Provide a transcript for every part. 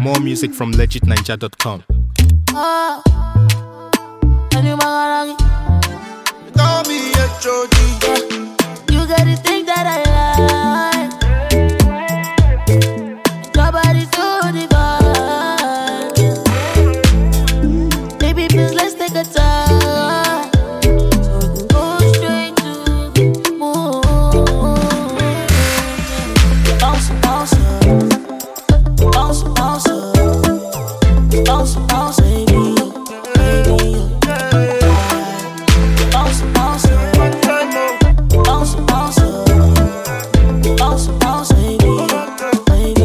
More music from legitninja.com. Call me HOD. You got to think that I like. Your body's so divine. Baby, please let's take a time. Go straight to the moon. Bounce, bounce, bounce, bounce, bounce, bounce, baby, baby. Bounce, bounce, bounce, bounce, bounce, bounce, baby, baby.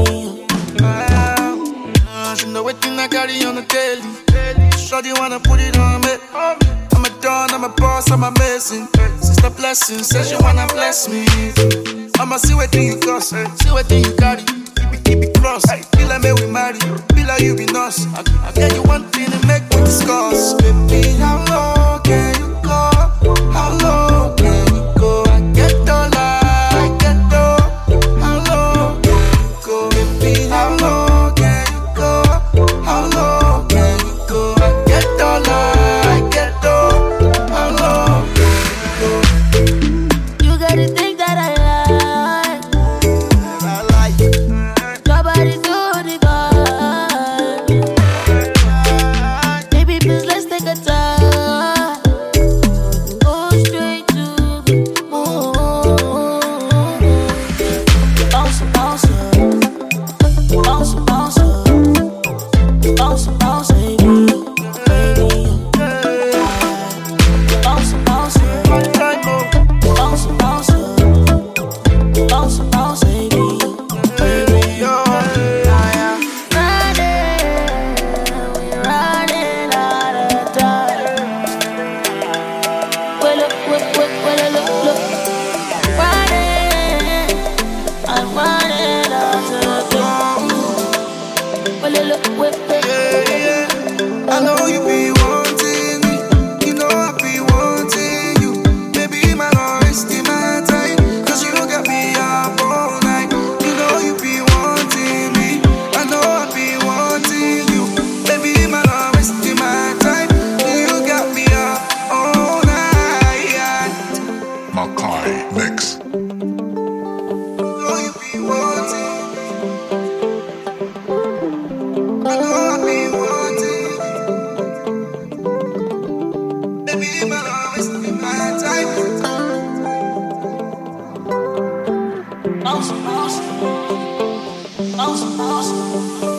She know what thing I carry on the daily. Shawty wanna put it on me. I'm a don, I'm a boss, I'm amazing. Sister blessing, says she wanna bless me. I'ma see what thing you cost, see what thing you carry. Keep it cross. Feel like me we marry, feel like you be nice. I get you one thing to make we discuss. Baby, how low can you go? How low can you go? I get dollar, I get dough. How low can you go? Baby, how low can you go? How low can you go? I get dollar, I get dough. How low can you You got to think that I like. go? I like it. Your body's so divine. Baby, please let's take a time. Go straight to the moon. Bounce, bounce, bounce, bounce, bounce, bounce, baby, baby. Bounce, bounce, One time more. bounce, bounce, bounce, bounce, baby, baby. We're running out of time. Well, look, look. Running, I'm running out of time. Well, look. I know you be wanting me, you know I be wanting you. Baby, my love wasting my time, cause you got me up all night. You know you be wanting me, I know I be wanting you. Baby, my love wasting my time, you got me up all night. Makai Mix. Know you be wanting me, I know I be wanting you. Baby, my love wasting my time. Bounce, bounce, bounce, bounce.